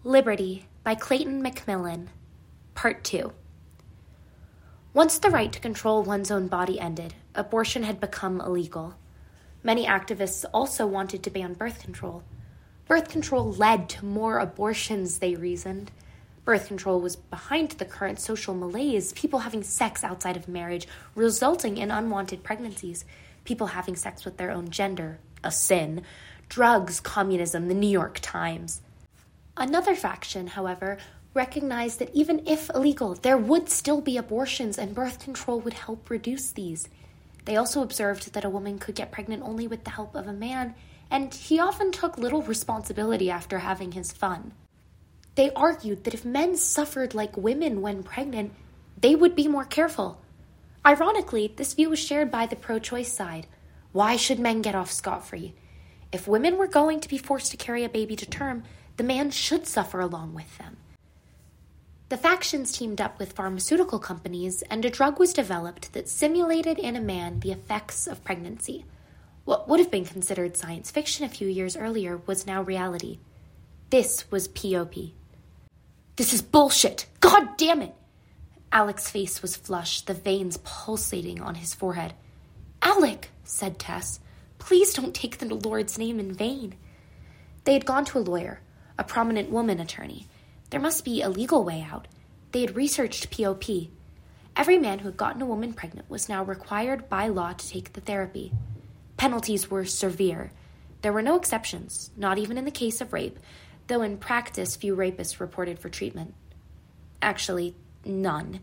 Liberty by Clayton Macmillan, Part 2. Once the right to control one's own body ended, abortion had become illegal. Many activists also wanted to ban birth control. Birth control led to more abortions, they reasoned. Birth control was behind the current social malaise, people having sex outside of marriage, resulting in unwanted pregnancies, people having sex with their own gender, a sin, drugs, communism, the New York Times. Another faction, however, recognized that even if illegal, there would still be abortions and birth control would help reduce these. They also observed that a woman could get pregnant only with the help of a man, and he often took little responsibility after having his fun. They argued that if men suffered like women when pregnant, they would be more careful. Ironically, this view was shared by the pro-choice side. Why should men get off scot-free? If women were going to be forced to carry a baby to term, the man should suffer along with them. The factions teamed up with pharmaceutical companies, and a drug was developed that simulated in a man the effects of pregnancy. What would have been considered science fiction a few years earlier was now reality. This was POP. This is bullshit! God damn it! Alec's face was flushed, the veins pulsating on his forehead. "Alec," said Tess, "please don't take the Lord's name in vain." They had gone to a lawyer, a prominent woman attorney. There must be a legal way out. They had researched POP. Every man who had gotten a woman pregnant was now required by law to take the therapy. Penalties were severe. There were no exceptions, not even in the case of rape, though in practice few rapists reported for treatment. Actually, none.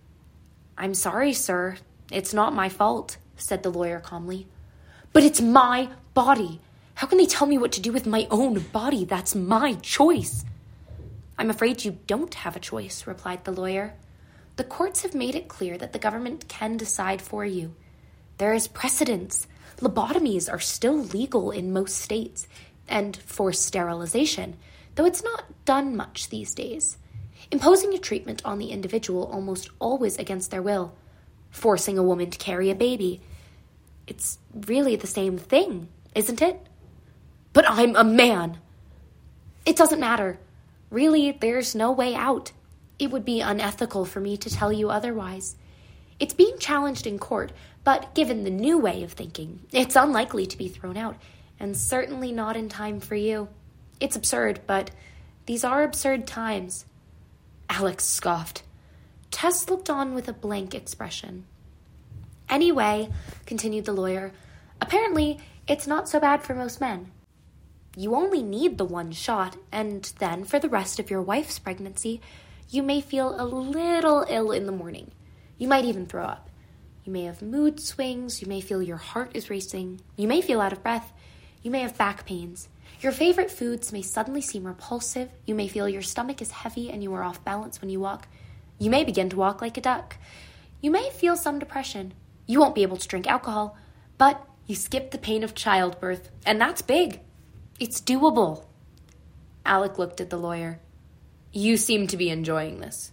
"I'm sorry, sir. It's not my fault," said the lawyer calmly. "But it's my body. How can they tell me what to do with my own body? That's my choice." "I'm afraid you don't have a choice," replied the lawyer. "The courts have made it clear that the government can decide for you. There is precedence. Lobotomies are still legal in most states, and forced sterilization, though it's not done much these days. Imposing a treatment on the individual almost always against their will. Forcing a woman to carry a baby. It's really the same thing, isn't it?" "But I'm a man." "It doesn't matter. Really, there's no way out. It would be unethical for me to tell you otherwise. It's being challenged in court, but given the new way of thinking, it's unlikely to be thrown out, and certainly not in time for you. It's absurd, but these are absurd times." Alec scoffed. Tess looked on with a blank expression. "Anyway," continued the lawyer, "apparently it's not so bad for most men. You only need the one shot, and then for the rest of your wife's pregnancy, you may feel a little ill in the morning. You might even throw up. You may have mood swings, you may feel your heart is racing, you may feel out of breath, you may have back pains. Your favorite foods may suddenly seem repulsive, you may feel your stomach is heavy and you are off balance when you walk. You may begin to walk like a duck. You may feel some depression. You won't be able to drink alcohol, but you skip the pain of childbirth, and that's big. It's doable." Alec looked at the lawyer. "You seem to be enjoying this."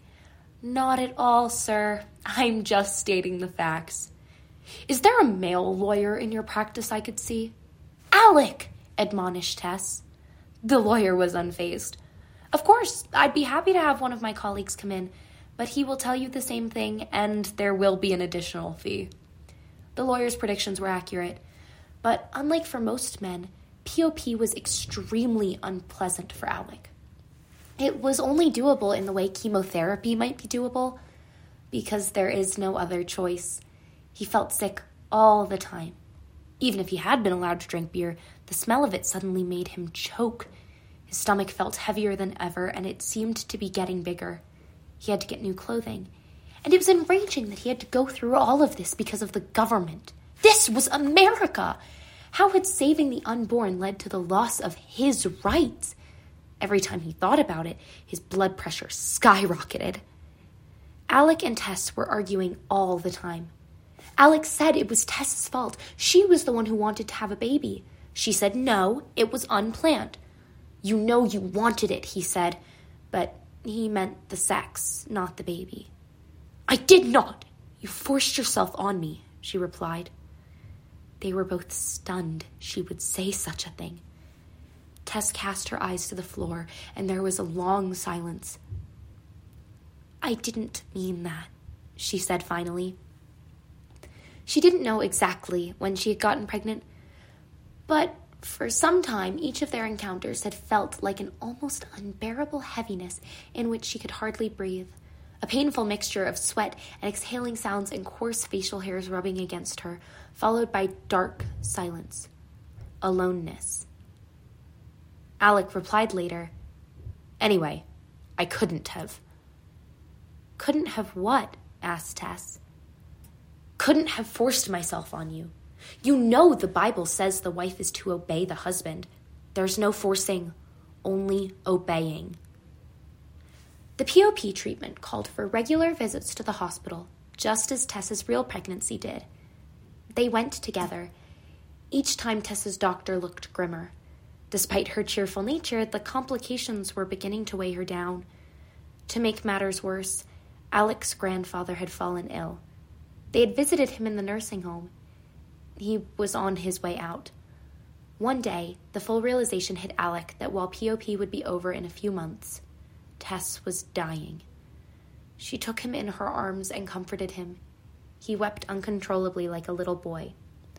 "Not at all, sir. I'm just stating the facts." "Is there a male lawyer in your practice I could see?" "Alec!" admonished Tess. The lawyer was unfazed. "Of course, I'd be happy to have one of my colleagues come in, but he will tell you the same thing, and there will be an additional fee." The lawyer's predictions were accurate, but unlike for most men, POP was extremely unpleasant for Alec. It was only doable in the way chemotherapy might be doable, because there is no other choice. He felt sick all the time. Even if he had been allowed to drink beer, the smell of it suddenly made him choke. His stomach felt heavier than ever, and it seemed to be getting bigger. He had to get new clothing. And it was enraging that he had to go through all of this because of the government. This was America! How had saving the unborn led to the loss of his rights? Every time he thought about it, his blood pressure skyrocketed. Alec and Tess were arguing all the time. Alec said it was Tess's fault. She was the one who wanted to have a baby. She said no, it was unplanned. "You know you wanted it," he said, but he meant the sex, not the baby. "I did not. You forced yourself on me," she replied. They were both stunned she would say such a thing. Tess cast her eyes to the floor, and there was a long silence. "I didn't mean that," she said finally. She didn't know exactly when she had gotten pregnant, but for some time each of their encounters had felt like an almost unbearable heaviness in which she could hardly breathe, a painful mixture of sweat and exhaling sounds and coarse facial hairs rubbing against her, followed by dark silence, aloneness. Alec replied later, "Anyway, I couldn't have." "Couldn't have what?" asked Tess. "Couldn't have forced myself on you. You know the Bible says the wife is to obey the husband. There's no forcing, only obeying." The POP treatment called for regular visits to the hospital, just as Tess's real pregnancy did. They went together. Each time Tess's doctor looked grimmer. Despite her cheerful nature, the complications were beginning to weigh her down. To make matters worse, Alec's grandfather had fallen ill. They had visited him in the nursing home. He was on his way out. One day, the full realization hit Alec that while POP would be over in a few months, Tess was dying. She took him in her arms and comforted him. He wept uncontrollably like a little boy.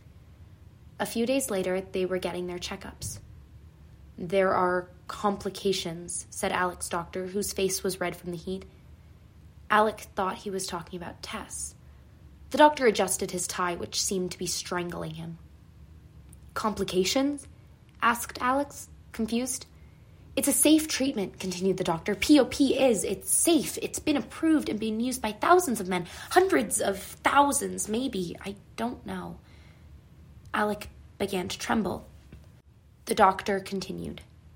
A few days later, they were getting their checkups. "There are complications," said Alec's doctor, whose face was red from the heat. Alec thought he was talking about Tess. The doctor adjusted his tie, which seemed to be strangling him. "Complications?" asked Alex, confused. "It's a safe treatment," continued the doctor. It's safe. It's been approved and being used by thousands of men. Hundreds of thousands, maybe. I don't know. Alec began to tremble. The doctor continued.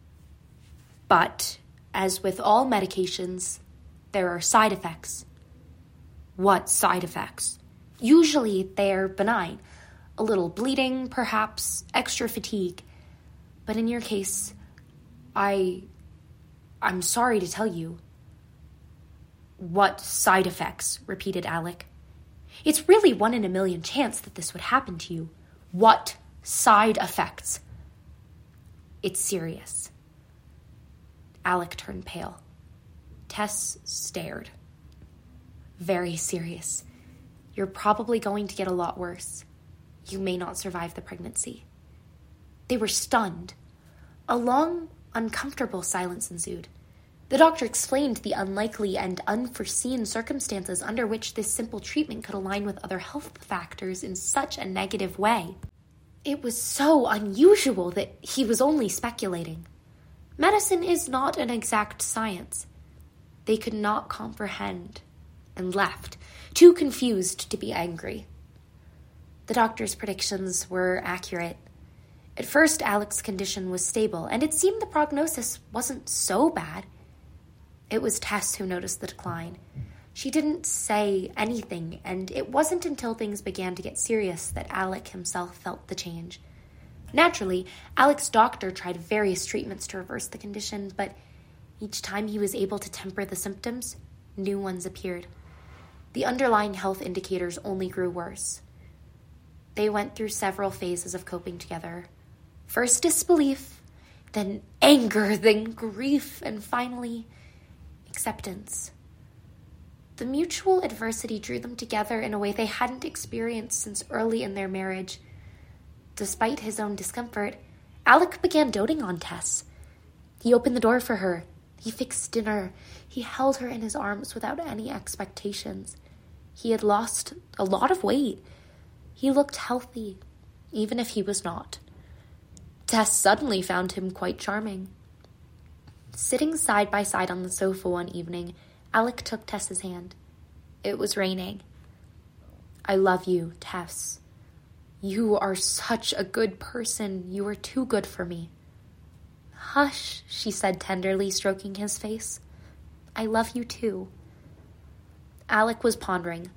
"But, as with all medications, there are side effects." "What side effects?" "Usually they're benign. A little bleeding, perhaps, extra fatigue. But in your case, I'm sorry to tell you." "What side effects?" repeated Alec. "It's really 1 in a million chance that this would happen to you." "What side effects?" "It's serious." Alec turned pale. Tess stared. "Very serious. You're probably going to get a lot worse. You may not survive the pregnancy." They were stunned. A long, uncomfortable silence ensued. The doctor explained the unlikely and unforeseen circumstances under which this simple treatment could align with other health factors in such a negative way. It was so unusual that he was only speculating. Medicine is not an exact science. They could not comprehend, and left, too confused to be angry. The doctor's predictions were accurate. At first, Alec's condition was stable, and it seemed the prognosis wasn't so bad. It was Tess who noticed the decline. She didn't say anything, and it wasn't until things began to get serious that Alec himself felt the change. Naturally, Alec's doctor tried various treatments to reverse the condition, but each time he was able to temper the symptoms, new ones appeared. The underlying health indicators only grew worse. They went through several phases of coping together. First disbelief, then anger, then grief, and finally acceptance. The mutual adversity drew them together in a way they hadn't experienced since early in their marriage. Despite his own discomfort, Alec began doting on Tess. He opened the door for her. He fixed dinner. He held her in his arms without any expectations. He had lost a lot of weight. He looked healthy, even if he was not. Tess suddenly found him quite charming. Sitting side by side on the sofa one evening, Alec took Tess's hand. It was raining. "I love you, Tess. You are such a good person. You are too good for me." "Hush," she said tenderly, stroking his face. "I love you too." Alec was pondering.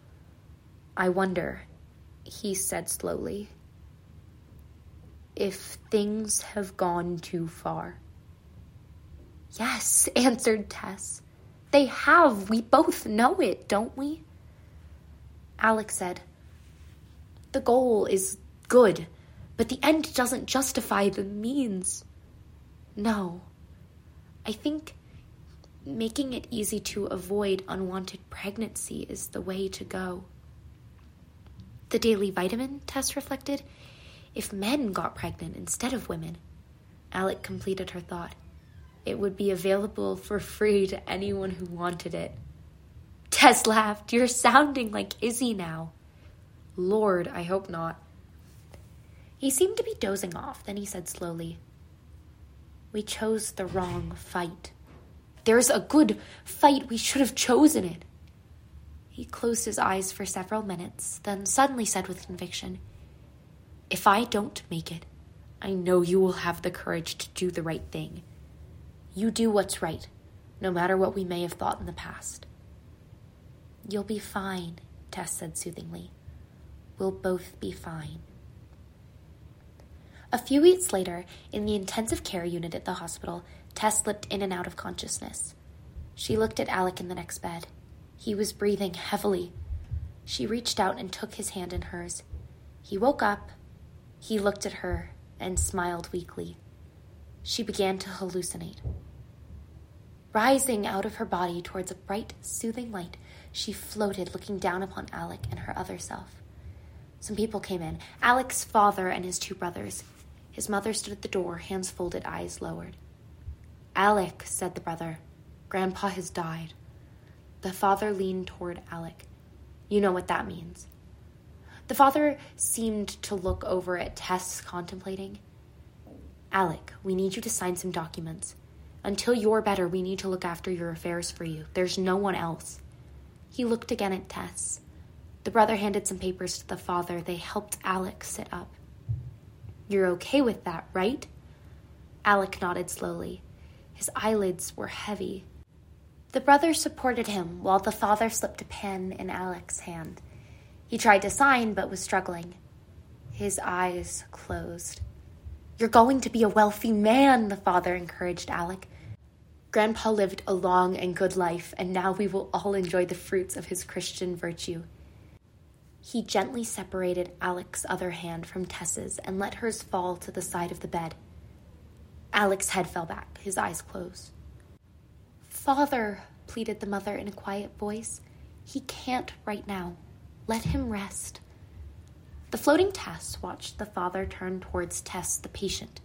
"I wonder," he said slowly, "if things have gone too far." "Yes," answered Tess. "They have. We both know it, don't we?" Alec said, "The goal is good, but the end doesn't justify the means." No. I think making it easy to avoid unwanted pregnancy is the way to go. The daily vitamin, Tess reflected. If men got pregnant instead of women. Alec completed her thought. It would be available for free to anyone who wanted it. Tess laughed. You're sounding like Izzy now. Lord, I hope not. He seemed to be dozing off. Then he said slowly, we chose the wrong fight. There's a good fight. We should have chosen it. He closed his eyes for several minutes, then suddenly said with conviction, if I don't make it, I know you will have the courage to do the right thing. You do what's right, no matter what we may have thought in the past. You'll be fine, Tess said soothingly. We'll both be fine. A few weeks later, in the intensive care unit at the hospital, Tess slipped in and out of consciousness. She looked at Alec in the next bed. He was breathing heavily. She reached out and took his hand in hers. He woke up. He looked at her and smiled weakly. She began to hallucinate. Rising out of her body towards a bright, soothing light, she floated, looking down upon Alec and her other self. Some people came in, Alec's father and his two brothers. His mother stood at the door, hands folded, eyes lowered. Alec, said the brother, Grandpa has died. The father leaned toward Alec. You know what that means. The father seemed to look over at Tess, contemplating. Alec, we need you to sign some documents. Until you're better, we need to look after your affairs for you. There's no one else. He looked again at Tess. The brother handed some papers to the father. They helped Alec sit up. You're okay with that, right? Alec nodded slowly. His eyelids were heavy. The brother supported him while the father slipped a pen in Alec's hand. He tried to sign but was struggling. His eyes closed. You're going to be a wealthy man, the father encouraged Alec. Grandpa lived a long and good life, and now we will all enjoy the fruits of his Christian virtue. He gently separated Alec's other hand from Tess's and let hers fall to the side of the bed. Alec's head fell back, his eyes closed. Father, pleaded the mother in a quiet voice, he can't right now. Let him rest. The floating Tess watched the father turn towards Tess, the patient.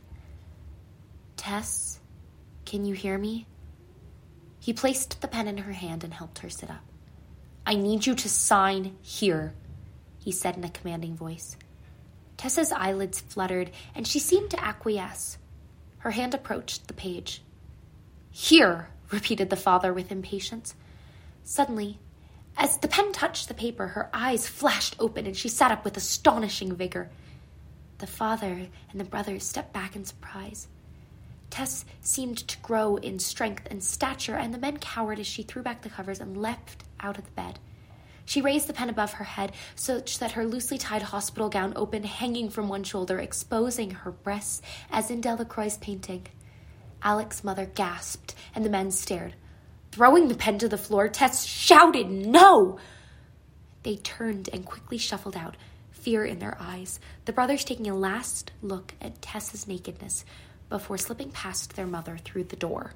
Tess, can you hear me? He placed the pen in her hand and helped her sit up. I need you to sign here, he said in a commanding voice. Tessa's eyelids fluttered, and she seemed to acquiesce. Her hand approached the page. Here, repeated the father with impatience. Suddenly, as the pen touched the paper, her eyes flashed open, and she sat up with astonishing vigor. The father and the brothers stepped back in surprise. Tess seemed to grow in strength and stature, and the men cowered as she threw back the covers and leapt out of the bed. She raised the pen above her head, such that her loosely tied hospital gown opened, hanging from one shoulder, exposing her breasts as in Delacroix's painting. Alec's mother gasped, and the men stared. Throwing the pen to the floor, Tess shouted, "No!" They turned and quickly shuffled out, fear in their eyes, the brothers taking a last look at Tess's nakedness before slipping past their mother through the door.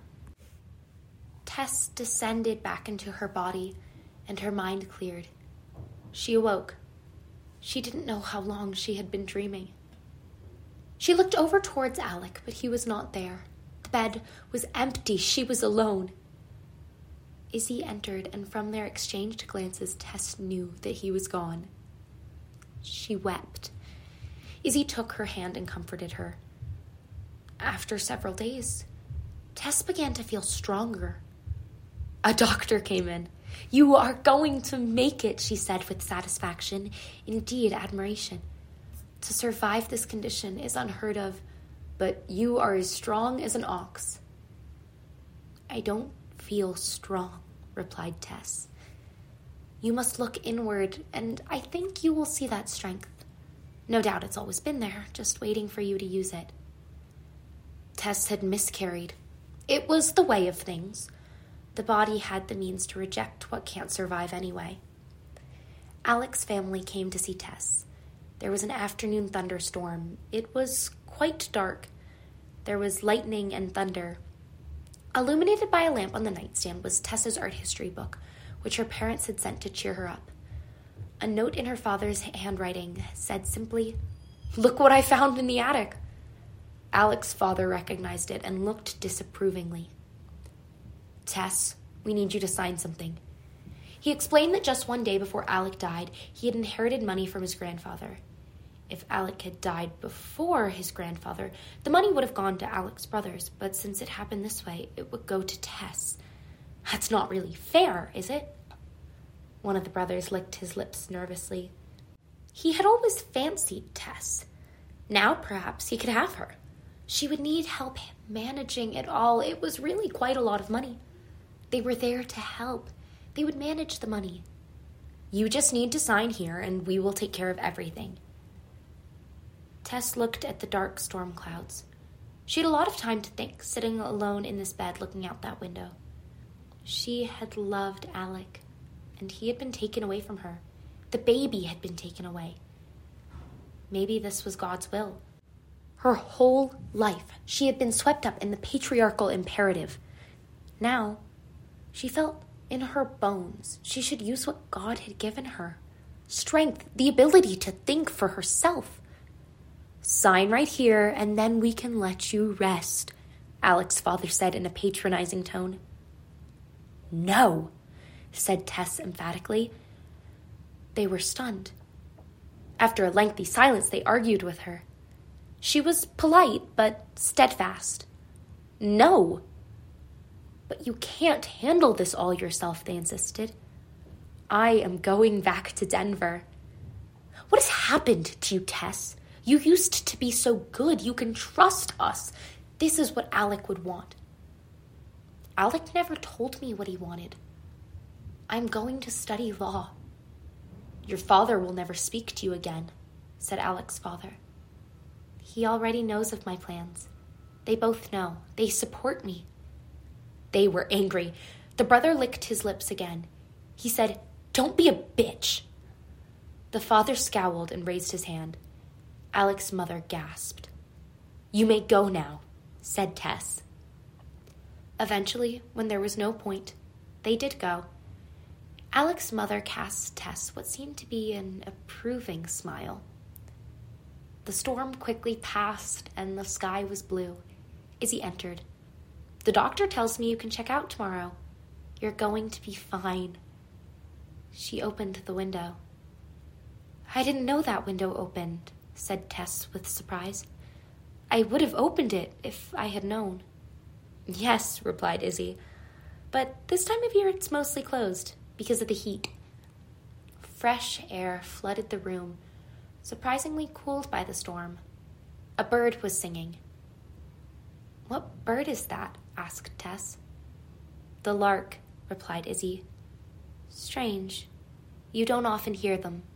Tess descended back into her body, and her mind cleared. She awoke. She didn't know how long she had been dreaming. She looked over towards Alec, but he was not there. The bed was empty. She was alone. Izzy entered, and from their exchanged glances, Tess knew that he was gone. She wept. Izzy took her hand and comforted her. After several days, Tess began to feel stronger. A doctor came in. You are going to make it, she said with satisfaction, indeed admiration. To survive this condition is unheard of, but you are as strong as an ox. I don't feel strong, replied Tess. You must look inward, and I think you will see that strength. No doubt it's always been there, just waiting for you to use it. Tess had miscarried. It was the way of things. The body had the means to reject what can't survive anyway. Alec's family came to see Tess. There was an afternoon thunderstorm. It was quite dark. There was lightning and thunder. Illuminated by a lamp on the nightstand was Tessa's art history book, which her parents had sent to cheer her up. A note in her father's handwriting said simply, "Look what I found in the attic." Alec's father recognized it and looked disapprovingly. "Tess, we need you to sign something." He explained that just one day before Alec died, he had inherited money from his grandfather. If Alec had died before his grandfather, the money would have gone to Alec's brothers, but since it happened this way, it would go to Tess. That's not really fair, is it? One of the brothers licked his lips nervously. He had always fancied Tess. Now perhaps he could have her. She would need help managing it all. It was really quite a lot of money. They were there to help. They would manage the money. "You just need to sign here, and we will take care of everything." Tess looked at the dark storm clouds. She had a lot of time to think, sitting alone in this bed looking out that window. She had loved Alec, and he had been taken away from her. The baby had been taken away. Maybe this was God's will. Her whole life, she had been swept up in the patriarchal imperative. Now, she felt in her bones she should use what God had given her. Strength, the ability to think for herself. "Sign right here, and then we can let you rest," Alec's father said in a patronizing tone. "No," said Tess emphatically. They were stunned. After a lengthy silence, they argued with her. She was polite, but steadfast. "No." "But you can't handle this all yourself," they insisted. "I am going back to Denver." "What has happened to you, Tess? You used to be so good. You can trust us." This is what Alec would want. "Alec never told me what he wanted. I'm going to study law." "Your father will never speak to you again," said Alec's father. "He already knows of my plans. They both know. They support me." They were angry. The brother licked his lips again. He said, "Don't be a bitch." The father scowled and raised his hand. Alec's mother gasped. "You may go now," said Tess. Eventually, when there was no point, they did go. Alec's mother cast Tess what seemed to be an approving smile. The storm quickly passed and the sky was blue. Izzy entered. "The doctor tells me you can check out tomorrow. You're going to be fine." She opened the window. "I didn't know that window opened," said Tess with surprise. "I would have opened it if I had known." "Yes," replied Izzy, "but this time of year it's mostly closed because of the heat." Fresh air flooded the room, surprisingly cooled by the storm. A bird was singing. "What bird is that?" asked Tess. "The lark," replied Izzy. "Strange. You don't often hear them."